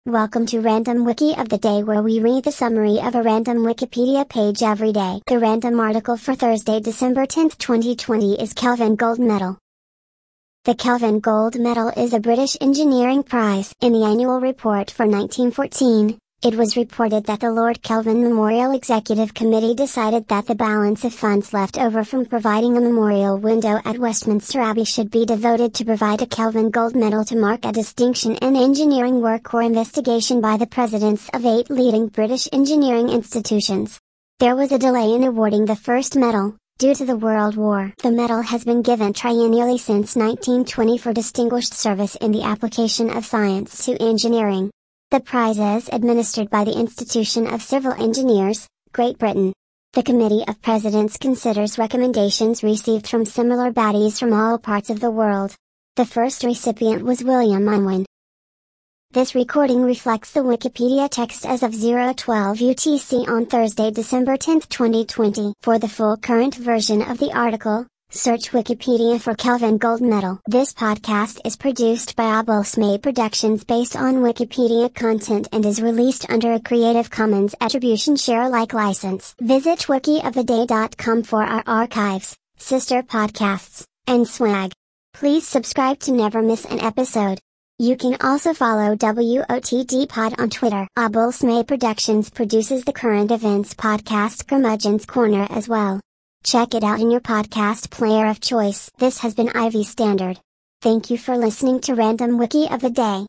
Welcome to Random Wiki of the Day, where we read the summary of a random Wikipedia page every day. The random article for Thursday, December 10, 2020 is Kelvin Gold Medal. The Kelvin Gold Medal is a British engineering prize. In the annual report for 1914, it was reported that the Lord Kelvin Memorial Executive Committee decided that the balance of funds left over from providing a memorial window at Westminster Abbey should be devoted to provide a Kelvin Gold Medal to mark a distinction in engineering work or investigation by the presidents of 8 leading British engineering institutions. There was a delay in awarding the first medal, due to the World War. The medal has been given triennially since 1920 for distinguished service in the application of science to engineering. The prize is administered by the Institution of Civil Engineers, Great Britain. The Committee of Presidents considers recommendations received from similar bodies from all parts of the world. The first recipient was William Unwin. This recording reflects the Wikipedia text as of 0:12 UTC on Thursday, December 10, 2020. For the full current version of the article, search Wikipedia for Kelvin Gold Medal. This podcast is produced by Abulsmay Productions based on Wikipedia content and is released under a Creative Commons Attribution Share Alike license. Visit wikioftheday.com for our archives, sister podcasts, and swag. Please subscribe to never miss an episode. You can also follow WOTD Pod on Twitter. Abulsmay Productions produces the current events podcast Curmudgeon's Corner as well. Check it out in your podcast player of choice. This has been Ivy Standard. Thank you for listening to Random Wiki of the Day.